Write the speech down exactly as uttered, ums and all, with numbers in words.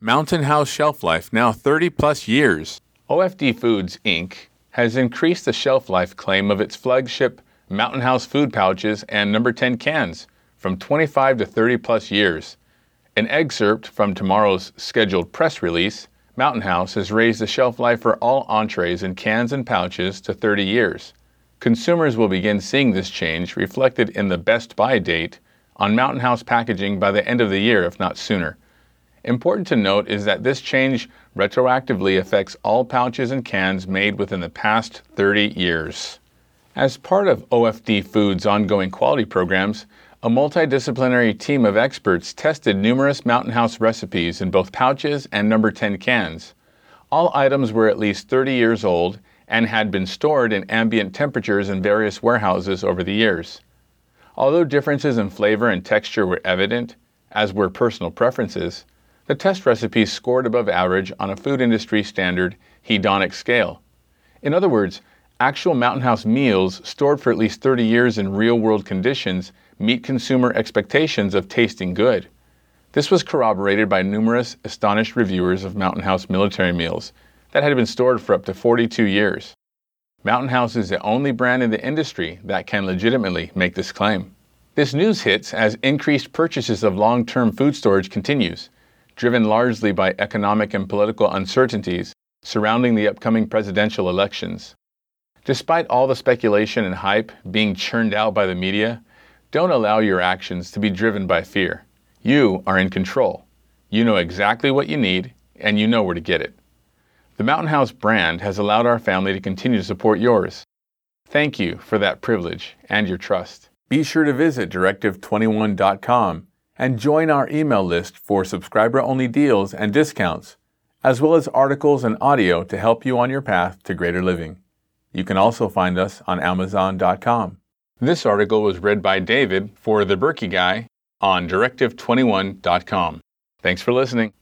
Mountain House shelf life now thirty plus years. O F D Foods, Incorporated has increased the shelf life claim of its flagship Mountain House food pouches and number ten cans from twenty-five to thirty plus years. An excerpt from tomorrow's scheduled press release, Mountain House has raised the shelf life for all entrees in cans and pouches to thirty years. Consumers will begin seeing this change reflected in the best buy date on Mountain House packaging by the end of the year, if not sooner. Important to note is that this change retroactively affects all pouches and cans made within the past thirty years. As part of O F D Foods' ongoing quality programs, a multidisciplinary team of experts tested numerous Mountain House recipes in both pouches and number ten cans. All items were at least thirty years old and had been stored in ambient temperatures in various warehouses over the years. Although differences in flavor and texture were evident, as were personal preferences, the test recipes scored above average on a food industry standard hedonic scale. In other words, actual Mountain House meals stored for at least thirty years in real-world conditions meet consumer expectations of tasting good. This was corroborated by numerous astonished reviewers of Mountain House military meals that had been stored for up to forty-two years. Mountain House is the only brand in the industry that can legitimately make this claim. This news hits as increased purchases of long-term food storage continues, driven largely by economic and political uncertainties surrounding the upcoming presidential elections. Despite all the speculation and hype being churned out by the media, don't allow your actions to be driven by fear. You are in control. You know exactly what you need, and you know where to get it. The Mountain House brand has allowed our family to continue to support yours. Thank you for that privilege and your trust. Be sure to visit directive twenty-one dot com and join our email list for subscriber-only deals and discounts, as well as articles and audio to help you on your path to greater living. You can also find us on amazon dot com. This article was read by David for The Berkey Guy on directive twenty-one dot com. Thanks for listening.